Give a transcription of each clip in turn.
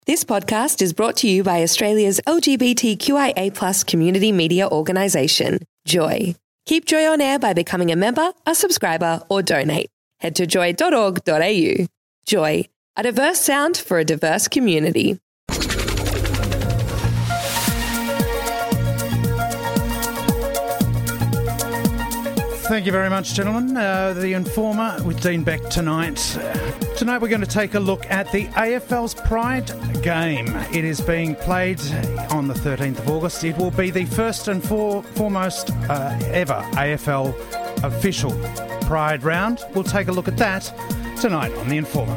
This podcast is brought to you by Australia's LGBTQIA+ community media organisation, Joy. Keep Joy on air by becoming a member, a subscriber, or donate. Head to joy.org.au. Joy, a diverse sound for a diverse community. Thank you very much, gentlemen. The Informer with Dean Beck tonight. Tonight we're going to take a look at the AFL's Pride game. It is being played on the 13th of August. It will be the first and foremost ever AFL official Pride round. We'll take a look at that tonight on The Informer.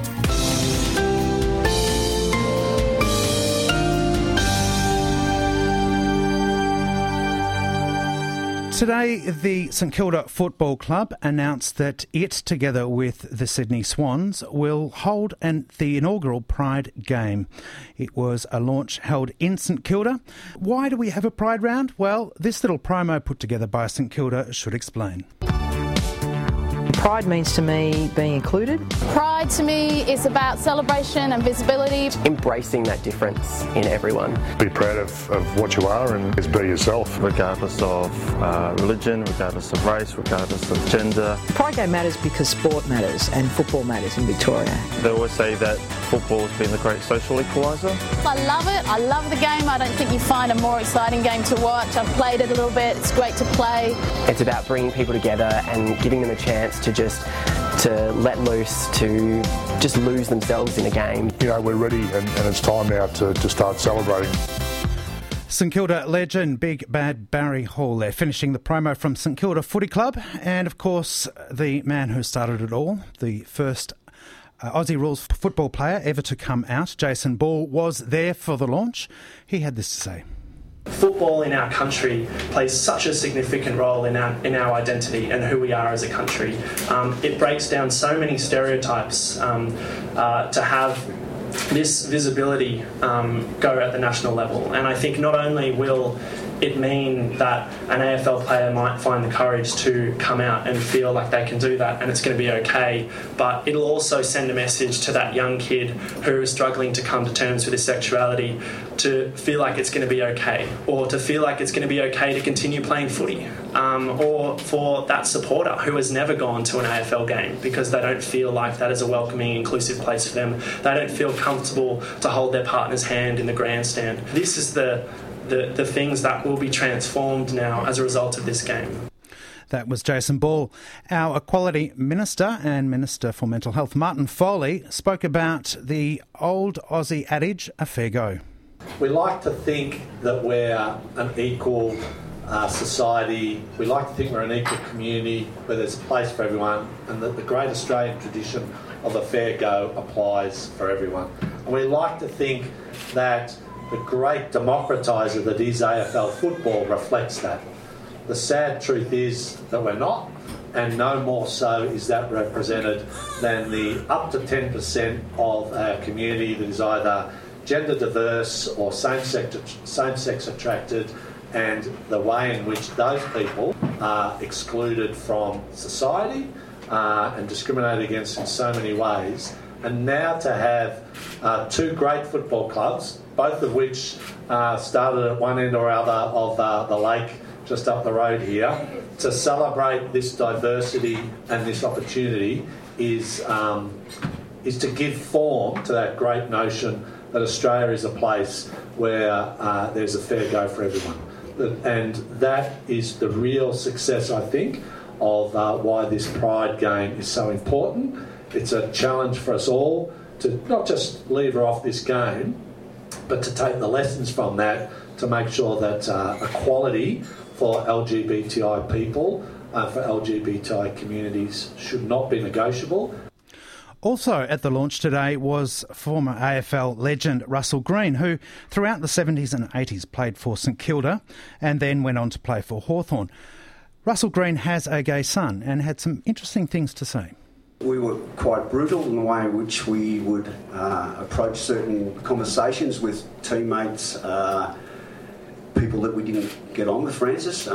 Today, the St Kilda Football Club announced that it, together with the Sydney Swans, will hold the inaugural Pride game. It was a launch held in St Kilda. Why do we have a Pride round? Well, this little promo put together by St Kilda should explain. Pride means to me being included. Pride to me is about celebration and visibility. Embracing that difference in everyone. Be proud of what you are and just be yourself. Regardless of religion, regardless of race, regardless of gender. Pride Day matters because sport matters and football matters in Victoria. They always say that football has been the great social equaliser. I love it. I love the game. I don't think you find a more exciting game to watch. I've played it a little bit. It's great to play. It's about bringing people together and giving them a chance to let loose, to just lose themselves in a game. You know, we're ready and it's time now to start celebrating. St Kilda legend Big Bad Barry Hall there, finishing the promo from St Kilda Footy Club. And of course, the man who started it all, the first Aussie rules football player ever to come out, Jason Ball, was there for the launch. He had this to say. Football in our country plays such a significant role in our identity and who we are as a country. It breaks down so many stereotypes to have this visibility go at the national level. And I think not only will it mean that an AFL player might find the courage to come out and feel like they can do that and it's going to be okay, but it'll also send a message to that young kid who is struggling to come to terms with his sexuality to feel like it's going to be okay, or to feel like it's going to be okay to continue playing footy, or for that supporter who has never gone to an AFL game because they don't feel like that is a welcoming, inclusive place for them. They don't feel comfortable to hold their partner's hand in the grandstand. This is the things that will be transformed now as a result of this game. That was Jason Ball. Our Equality Minister and Minister for Mental Health, Martin Foley, spoke about the old Aussie adage, a fair go. We like to think that we're an equal society. We like to think we're an equal community where there's a place for everyone, and that the great Australian tradition of a fair go applies for everyone. And we like to think that the great democratiser that is AFL football reflects that. The sad truth is that we're not, and no more so is that represented than the up to 10% of our community that is either gender diverse or same-sex attracted, and the way in which those people are excluded from society and discriminated against in so many ways. And now to have two great football clubs, both of which started at one end or other of the lake just up the road here, to celebrate this diversity and this opportunity is to give form to that great notion that Australia is a place where there's a fair go for everyone. And that is the real success, I think, of why this Pride game is so important. It's a challenge for us all to not just lever off this game, but to take the lessons from that to make sure that equality for LGBTI people, for LGBTI communities, should not be negotiable. Also at the launch today was former AFL legend Russell Green, who throughout the 70s and 80s played for St Kilda and then went on to play for Hawthorn. Russell Green has a gay son and had some interesting things to say. We were quite brutal in the way in which we would approach certain conversations with teammates, people that we didn't get on with, Francis,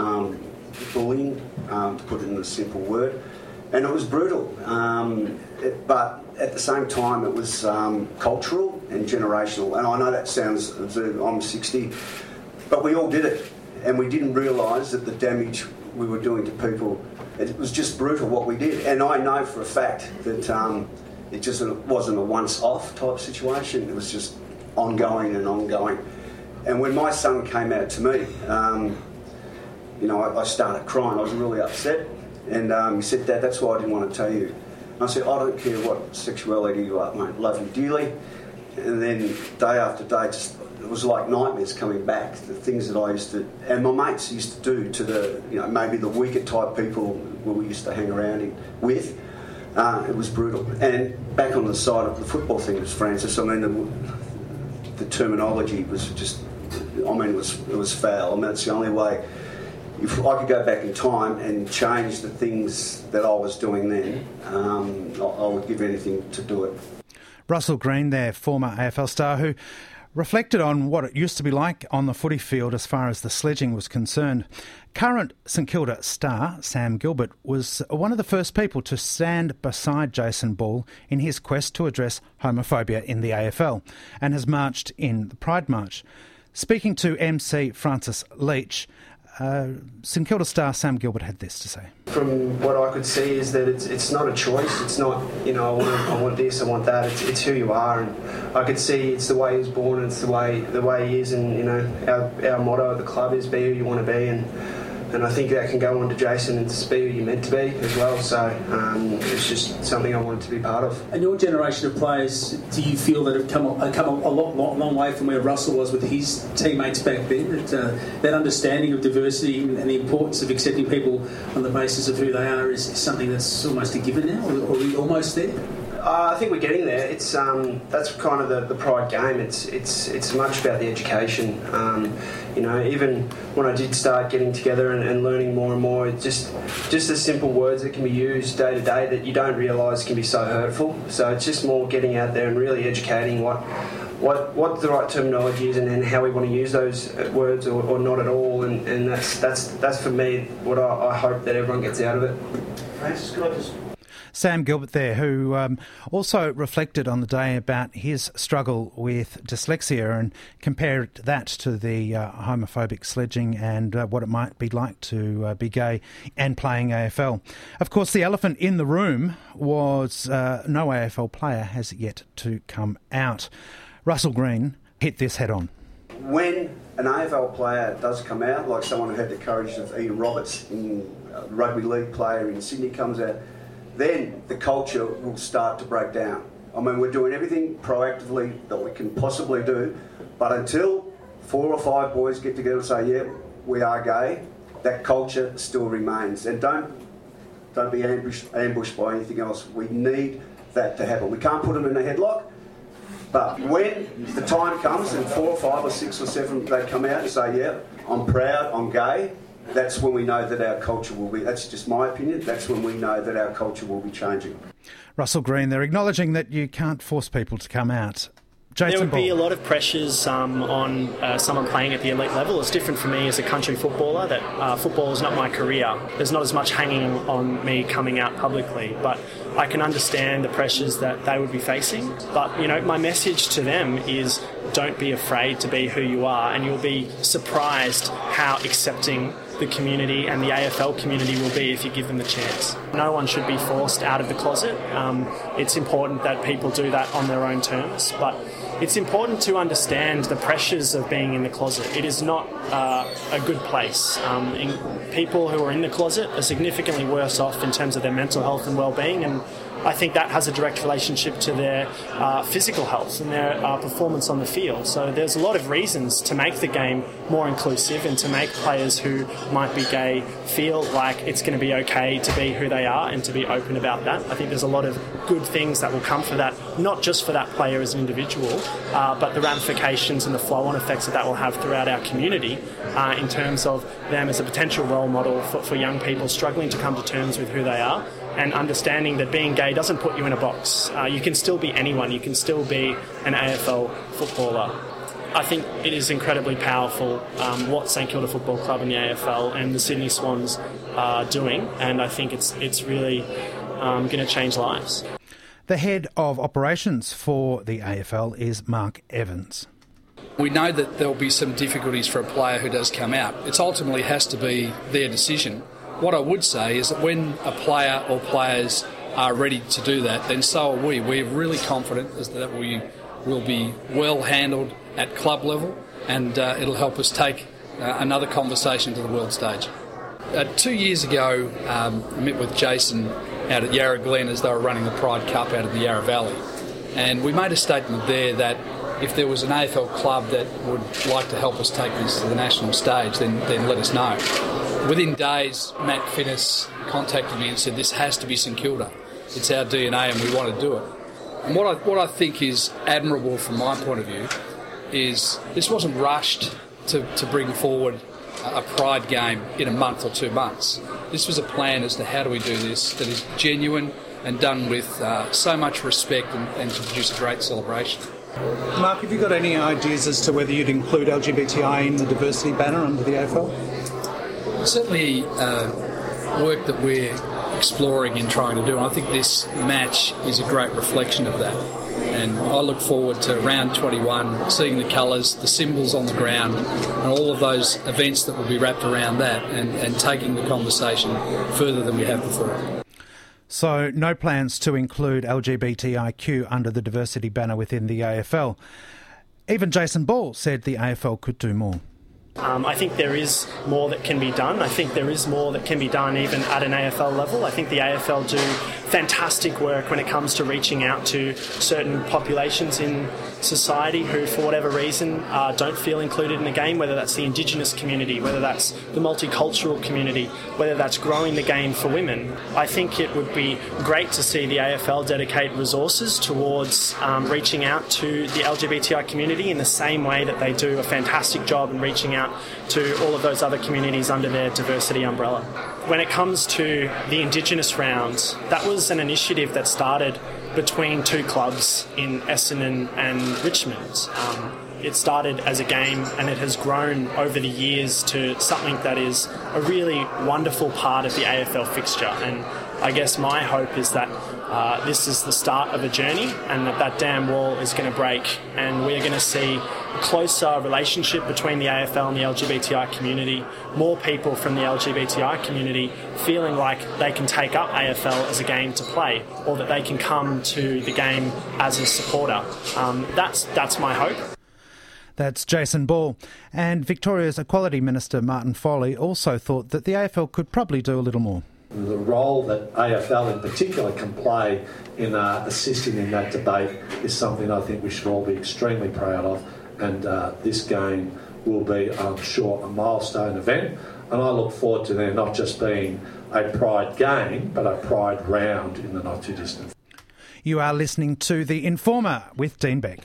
bullying, to put it in a simple word. And it was brutal. But at the same time, it was cultural and generational. And I know that sounds absurd, I'm 60, but we all did it. And we didn't realise that the damage we were doing to people, it was just brutal what we did. And I know for a fact that it just wasn't a once-off type situation. It was just ongoing and ongoing. And when my son came out to me, I started crying. I was really upset. And he said, "Dad, that's why I didn't want to tell you." And I said, "I don't care what sexuality you are, mate. Love you dearly." And then day after day, it was like nightmares coming back. The things that I used to, and my mates used to do to the, maybe the weaker type people we used to hang around with. It was brutal. And back on the side of the football thing, Francis, I mean, the terminology was just, it was foul. I mean, it's the only way. If I could go back in time and change the things that I was doing then, I would give anything to do it. Russell Greene there, former AFL star, who reflected on what it used to be like on the footy field as far as the sledging was concerned. Current St Kilda star Sam Gilbert was one of the first people to stand beside Jason Ball in his quest to address homophobia in the AFL and has marched in the Pride March. Speaking to MC Francis Leach, St Kilda star Sam Gilbert had this to say. From what I could see is that it's not a choice. It's not, I want this, I want that. It's who you are, and I could see it's the way he was born, and it's the way he is, and our motto at the club is be who you want to be, and I think that can go on to Jason and just be who you're meant to be as well. So it's just something I wanted to be part of. And your generation of players, do you feel that have come a long way from where Russell was with his teammates back then? That understanding of diversity and the importance of accepting people on the basis of who they are is something that's almost a given now, or are we almost there? I think we're getting there. It's that's kind of the Pride game. It's much about the education. Even when I did start getting together and learning more and more, it's just the simple words that can be used day to day that you don't realise can be so hurtful. So it's just more getting out there and really educating what the right terminology is and how we want to use those words or not at all. And that's for me what I hope that everyone gets out of it. Francis, could I just... Sam Gilbert there, who also reflected on the day about his struggle with dyslexia and compared that to the homophobic sledging and what it might be like to be gay and playing AFL. Of course, the elephant in the room was no AFL player has yet to come out. Russell Greene hit this head on. When an AFL player does come out, like someone who had the courage of Ian Roberts, a rugby league player in Sydney comes out, then the culture will start to break down. I mean, we're doing everything proactively that we can possibly do, but until 4 or 5 boys get together and say, yeah, we are gay, that culture still remains. And don't be ambushed by anything else. We need that to happen. We can't put them in a headlock, but when the time comes and 4 or 5 or 6 or 7, they come out and say, yeah, I'm proud, I'm gay, that's when we know that our culture will be, that's just my opinion, that's when we know that our culture will be changing. Russell Greene, they're acknowledging that you can't force people to come out. Jason there would Ball. be a lot of pressures on someone playing at the elite level. It's different for me as a country footballer, that football is not my career. There's not as much hanging on me coming out publicly, but I can understand the pressures that they would be facing. But, my message to them is don't be afraid to be who you are, and you'll be surprised how accepting the community and the AFL community will be if you give them the chance. No one should be forced out of the closet. It's important that people do that on their own terms, but it's important to understand the pressures of being in the closet. It is not a good place. People who are in the closet are significantly worse off in terms of their mental health and well-being, and I think that has a direct relationship to their physical health and their performance on the field. So there's a lot of reasons to make the game more inclusive and to make players who might be gay feel like it's going to be okay to be who they are and to be open about that. I think there's a lot of good things that will come for that, not just for that player as an individual, but the ramifications and the flow-on effects that will have throughout our community in terms of them as a potential role model for young people struggling to come to terms with who they are, and understanding that being gay doesn't put you in a box. You can still be anyone. You can still be an AFL footballer. I think it is incredibly powerful what St Kilda Football Club and the AFL and the Sydney Swans are doing, and I think it's really going to change lives. The head of operations for the AFL is Mark Evans. We know that there'll be some difficulties for a player who does come out. It ultimately has to be their decision. What I would say is that when a player or players are ready to do that, then so are we. We're really confident that we will be well handled at club level, and it'll help us take another conversation to the world stage. 2 years ago, I met with Jason out at Yarra Glen as they were running the Pride Cup out of the Yarra Valley, and we made a statement there that if there was an AFL club that would like to help us take this to the national stage, then let us know. Within days, Matt Finnis contacted me and said, this has to be St Kilda. It's our DNA and we want to do it. And what I think is admirable from my point of view is this wasn't rushed to bring forward a Pride game in a month or 2 months. This was a plan as to how do we do this that is genuine and done with so much respect and to produce a great celebration. Mark, have you got any ideas as to whether you'd include LGBTI in the diversity banner under the AFL? Certainly work that we're exploring and trying to do, and I think this match is a great reflection of that. And I look forward to round 21, seeing the colours, the symbols on the ground, and all of those events that will be wrapped around that, and taking the conversation further than we have before. So no plans to include LGBTIQ under the diversity banner within the AFL. Even Jason Ball said the AFL could do more. I think there is more that can be done. I think there is more that can be done even at an AFL level. I think the AFL do fantastic work when it comes to reaching out to certain populations in society who, for whatever reason, don't feel included in the game, whether that's the Indigenous community, whether that's the multicultural community, whether that's growing the game for women. I think it would be great to see the AFL dedicate resources towards reaching out to the LGBTI community in the same way that they do a fantastic job in reaching out to all of those other communities under their diversity umbrella. When it comes to the Indigenous rounds, that was an initiative that started between two clubs in Essendon and Richmond. It started as a game and it has grown over the years to something that is a really wonderful part of the AFL fixture. And I guess my hope is that this is the start of a journey and that dam wall is going to break and we're going to see a closer relationship between the AFL and the LGBTI community, more people from the LGBTI community feeling like they can take up AFL as a game to play or that they can come to the game as a supporter. That's my hope. That's Jason Ball. And Victoria's Equality Minister Martin Foley also thought that the AFL could probably do a little more. The role that AFL in particular can play in assisting in that debate is something I think we should all be extremely proud of, and this game will be, I'm sure, a milestone event, and I look forward to there not just being a Pride game but a Pride round in the not too distant. You are listening to The Informer with Dean Beck.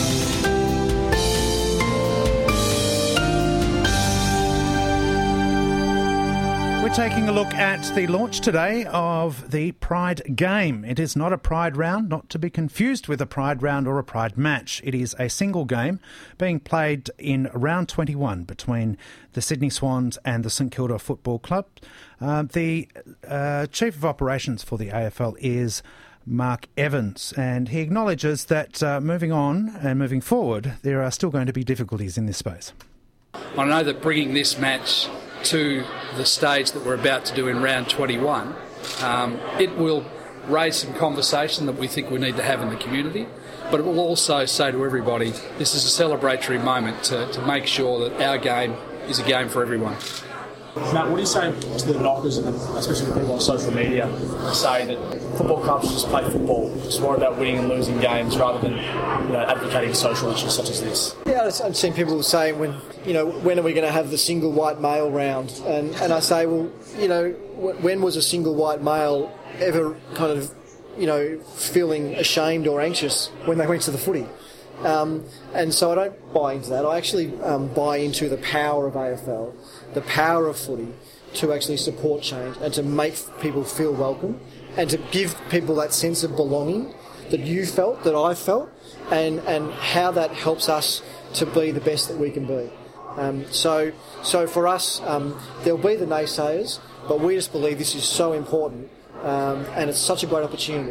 We're taking a look at the launch today of the Pride game. It is not a Pride round, not to be confused with a Pride round or a Pride match. It is a single game being played in round 21 between the Sydney Swans and the St Kilda Football Club. The Chief of Operations for the AFL is Mark Evans, and he acknowledges that moving on and moving forward, there are still going to be difficulties in this space. I know that bringing this match to the stage that we're about to do in round 21, it will raise some conversation that we think we need to have in the community, but it will also say to everybody this is a celebratory moment to make sure that our game is a game for everyone. Matt, what do you say to the knockers, and especially the people on social media, who say that football clubs just play football, it's more about winning and losing games rather than advocating social issues such as this? Yeah, I've seen people saying when are we going to have the single white male round? And I say, well, when was a single white male ever kind of, feeling ashamed or anxious when they went to the footy? And so I don't buy into that. I actually buy into the power of AFL, the power of footy to actually support change and to make people feel welcome and to give people that sense of belonging that you felt, that I felt, and how that helps us to be the best that we can be. So for us, there'll be the naysayers, but we just believe this is so important and it's such a great opportunity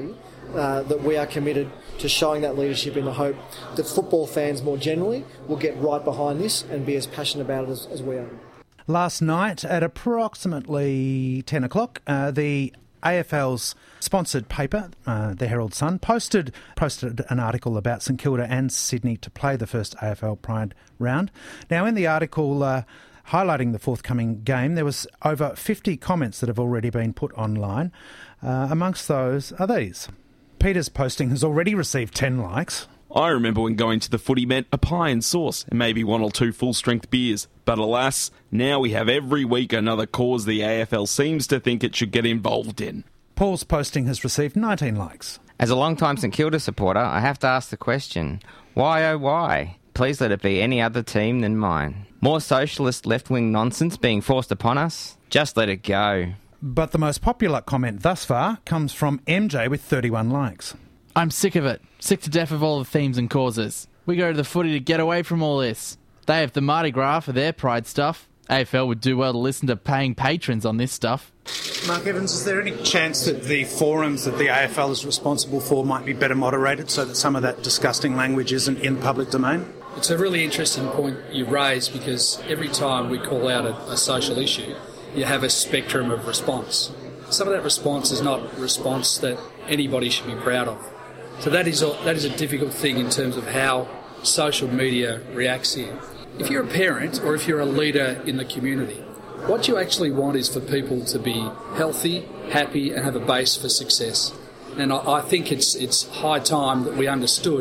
that we are committed to showing that leadership in the hope that football fans more generally will get right behind this and be as passionate about it as we are. Last night at approximately 10 o'clock, the AFL's sponsored paper, the Herald Sun, posted an article about St Kilda and Sydney to play the first AFL Pride round. Now, in the article highlighting the forthcoming game, there was over 50 comments that have already been put online. Amongst those are these. Peter's posting has already received 10 likes. I remember when going to the footy meant a pie and sauce and maybe 1 or 2 full-strength beers. But alas, now we have every week another cause the AFL seems to think it should get involved in. Paul's posting has received 19 likes. As a long-time St Kilda supporter, I have to ask the question, why oh why? Please let it be any other team than mine. More socialist left-wing nonsense being forced upon us? Just let it go. But the most popular comment thus far comes from MJ with 31 likes. I'm sick of it. Sick to death of all the themes and causes. We go to the footy to get away from all this. They have the Mardi Gras for their pride stuff. AFL would do well to listen to paying patrons on this stuff. Mark Evans, is there any chance that the forums that the AFL is responsible for might be better moderated so that some of that disgusting language isn't in the public domain? It's a really interesting point you raise, because every time we call out a social issue, you have a spectrum of response. Some of that response is not a response that anybody should be proud of. So that is a difficult thing in terms of how social media reacts here. If you're a parent or if you're a leader in the community, what you actually want is for people to be healthy, happy and have a base for success. And I think it's high time that we understood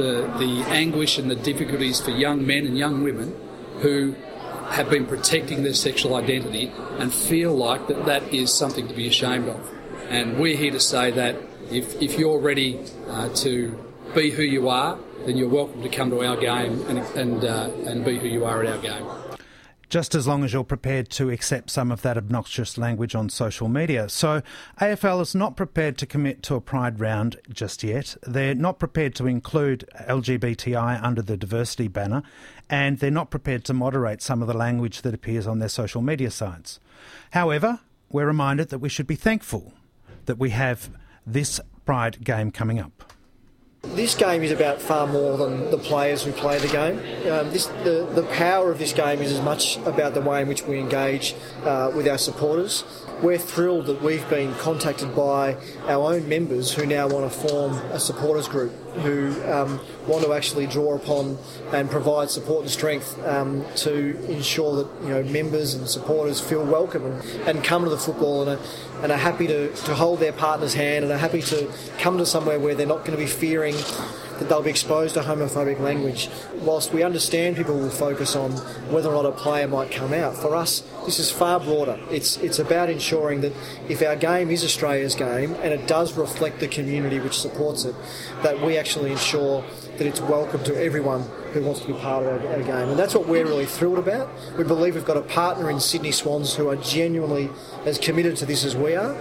the anguish and the difficulties for young men and young women who have been protecting their sexual identity and feel like that is something to be ashamed of. And we're here to say that if you're ready to be who you are, then you're welcome to come to our game and be who you are at our game. Just as long as you're prepared to accept some of that obnoxious language on social media. So AFL is not prepared to commit to a Pride round just yet. They're not prepared to include LGBTI under the diversity banner, and they're not prepared to moderate some of the language that appears on their social media sites. However, we're reminded that we should be thankful that we have this Pride game coming up. This game is about far more than the players who play the game. The power of this game is as much about the way in which we engage with our supporters. We're thrilled that we've been contacted by our own members who now want to form a supporters group, who want to actually draw upon and provide support and strength to ensure that members and supporters feel welcome and come to the football and are happy to hold their partner's hand and are happy to come to somewhere where they're not going to be fearing that they'll be exposed to homophobic language. Whilst we understand people will focus on whether or not a player might come out, for us this is far broader. It's about ensuring that if our game is Australia's game and it does reflect the community which supports it, that we actually ensure that it's welcome to everyone who wants to be part of our game. And that's what we're really thrilled about. We believe we've got a partner in Sydney Swans who are genuinely as committed to this as we are,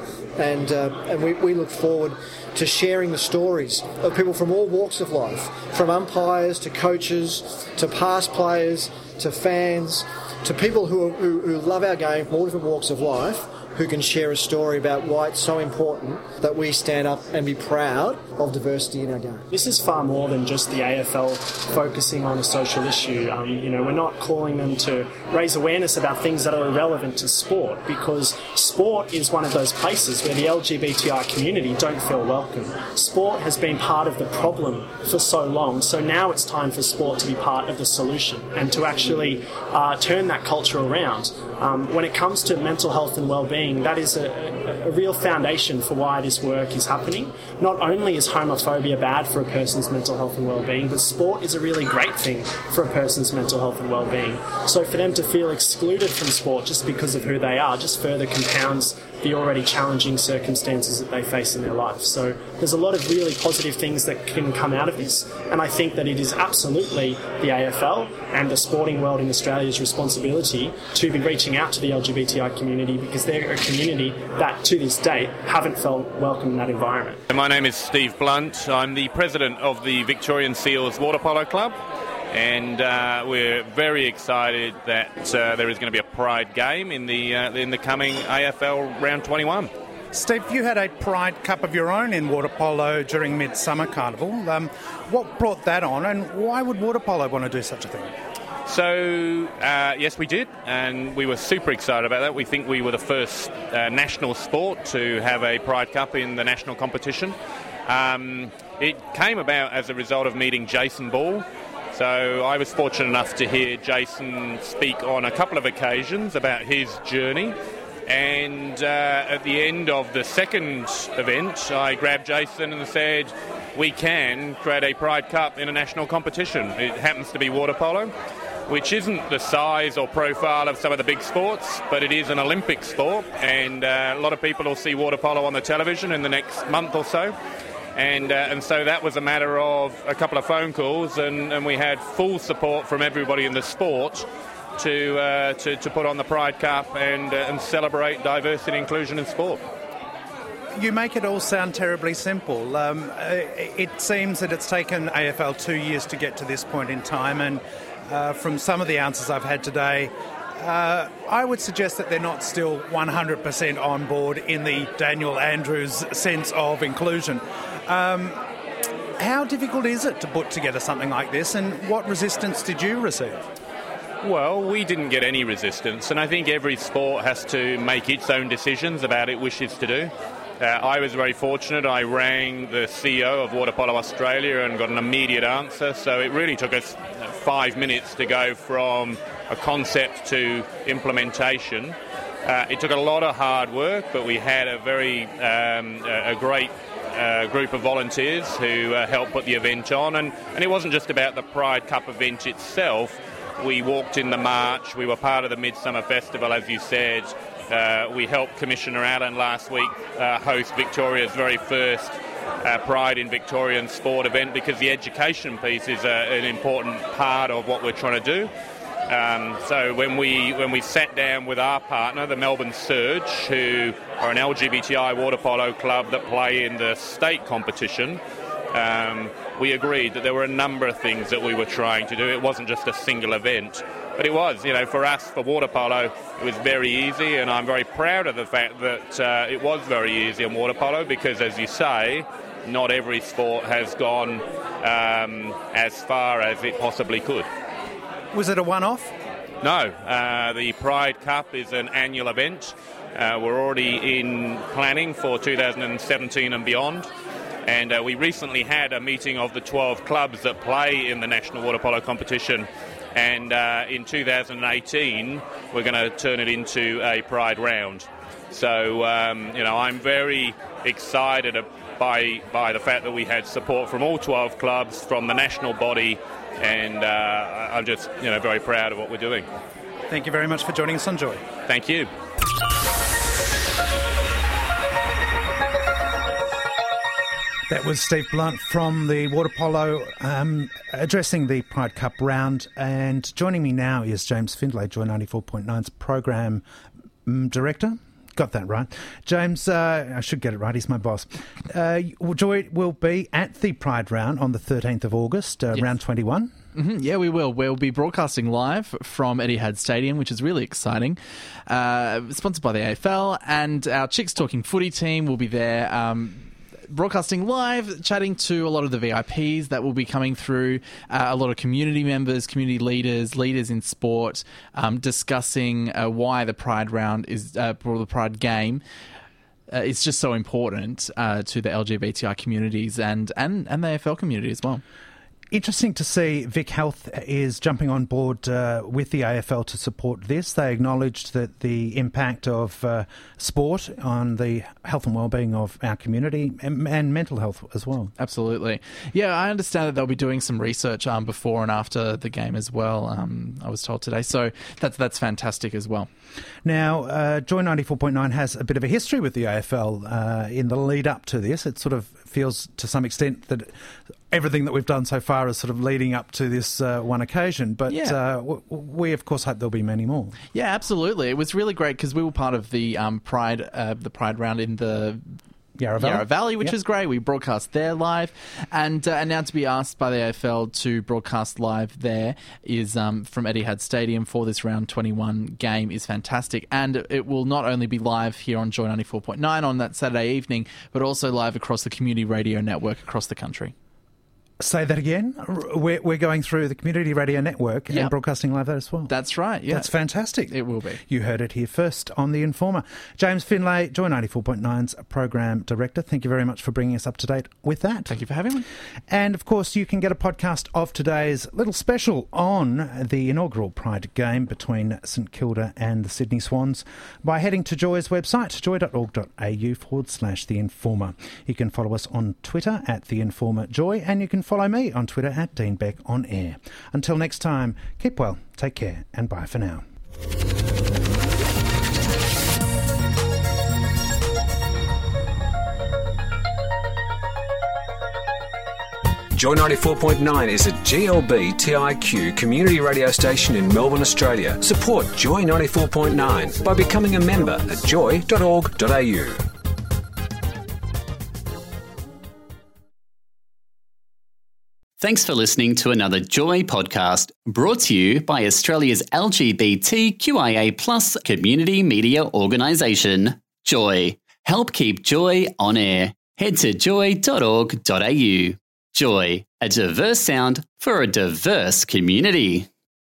and we look forward to sharing the stories of people from all walks of life, from umpires to coaches to past players to fans to people who love our game from all different walks of life, who can share a story about why it's so important that we stand up and be proud of diversity in our game. This is far more than just the AFL focusing on a social issue. We're not calling them to raise awareness about things that are irrelevant to sport, because sport is one of those places where the LGBTI community don't feel welcome. Sport has been part of the problem for so long, so now it's time for sport to be part of the solution and to actually turn that culture around. When it comes to mental health and well-being, that is a real foundation for why this work is happening. Not only is homophobia bad for a person's mental health and well-being, but sport is a really great thing for a person's mental health and well-being. So for them to feel excluded from sport just because of who they are just further compounds the already challenging circumstances that they face in their life. So there's a lot of really positive things that can come out of this, and I think that it is absolutely the AFL and the sporting world in Australia's responsibility to be reaching out to the LGBTI community, because they're a community that to this date haven't felt welcome in that environment. My name is Steve Blunt. I'm the president of the Victorian Seals Water Polo Club, and we're very excited that there is going to be a Pride game in the coming AFL round 21. Steve, you had a Pride Cup of your own in water polo during Midsummer Carnival. What brought that on, and why would water polo want to do such a thing? So, yes, we did, and we were super excited about that. We think we were the first national sport to have a Pride Cup in the national competition. It came about as a result of meeting Jason Ball. So I was fortunate enough to hear Jason speak on a couple of occasions about his journey. And at the end of the second event, I grabbed Jason and said, we can create a Pride Cup in a national competition. It happens to be water polo, which isn't the size or profile of some of the big sports, but it is an Olympic sport, and a lot of people will see water polo on the television in the next month or so. And so that was a matter of a couple of phone calls, and we had full support from everybody in the sport to put on the Pride Cup and celebrate diversity and inclusion in sport. You make it all sound terribly simple. It seems that it's taken AFL 2 years to get to this point in time, and from some of the answers I've had today, I would suggest that they're not still 100% on board in the Daniel Andrews sense of inclusion. How difficult is it to put together something like this, and what resistance did you receive? Well, we didn't get any resistance, and I think every sport has to make its own decisions about what it wishes to do. I was very fortunate. I rang the CEO of Water Polo Australia and got an immediate answer, so it really took us 5 minutes to go from a concept to implementation. It took a lot of hard work, but we had a great group of volunteers who helped put the event on, and it wasn't just about the Pride Cup event itself. We walked in the march, we were part of the Midsummer Festival, as you said. We helped Commissioner Allen last week host Victoria's very first Pride in Victorian sport event, because the education piece is an important part of what we're trying to do. So when we sat down with our partner, the Melbourne Surge, who are an LGBTI water polo club that play in the state competition, we agreed that there were a number of things that we were trying to do. It wasn't just a single event, but it was, for us, for water polo, it was very easy, and I'm very proud of the fact that it was very easy in water polo, because, as you say, not every sport has gone as far as it possibly could. Was it a one-off? No. The Pride Cup is an annual event. We're already in planning for 2017 and beyond. And we recently had a meeting of the 12 clubs that play in the National Water Polo Competition. And in 2018, we're going to turn it into a Pride round. So, I'm very excited by the fact that we had support from all 12 clubs, from the national body, and I'm just, very proud of what we're doing. Thank you very much for joining us on Joy. Thank you. That was Steve Blunt from the Water Polo addressing the Pride Cup round. And joining me now is James Findlay, Joy 94.9's Program Director. Got that right. James, I should get it right, he's my boss. Joy will be at the Pride round on the 13th of August, yes. Round 21. Mm-hmm. Yeah, we will. We'll be broadcasting live from Etihad Stadium, which is really exciting. Sponsored by the AFL, and our Chicks Talking Footy team will be there, broadcasting live, chatting to a lot of the VIPs that will be coming through, a lot of community members, community leaders in sport, discussing why the Pride round is, or the Pride game, is just so important to the LGBTI communities and the AFL community as well. Interesting to see Vic Health is jumping on board with the AFL to support this. They acknowledged that the impact of sport on the health and well-being of our community and mental health as well. Absolutely. Yeah, I understand that they'll be doing some research before and after the game as well, I was told today. So that's fantastic as well. Now, Joy 94.9 has a bit of a history with the AFL in the lead up to this. It sort of feels to some extent that everything that we've done so far is sort of leading up to this one occasion. But we, of course, hope there'll be many more. Yeah, absolutely. It was really great because we were part of the Pride round in the Yarra Valley, which is great. We broadcast there live. And now to be asked by the AFL to broadcast live there is from Etihad Stadium for this round 21 game is fantastic. And it will not only be live here on Joy 94.9 on that Saturday evening, but also live across the community radio network across the country. Say that again. We're going through the Community Radio Network and broadcasting live there as well. That's right. Yeah, that's fantastic. It will be. You heard it here first on The Informer. James Finlay, Joy 94.9's Program Director. Thank you very much for bringing us up to date with that. Thank you for having me. And of course, you can get a podcast of today's little special on the inaugural Pride game between St Kilda and the Sydney Swans by heading to Joy's website, joy.org.au/The Informer. You can follow us on Twitter at The Informer Joy, and you can follow me on Twitter at Dean Beck on air. Until next time, keep well, take care, and bye for now. Joy 94.9 is a GLB TIQ community radio station in Melbourne, Australia. Support Joy 94.9 by becoming a member at joy.org.au. Thanks for listening to another Joy podcast brought to you by Australia's LGBTQIA+ community media organisation, Joy. Help keep Joy on air. Head to joy.org.au. Joy, a diverse sound for a diverse community.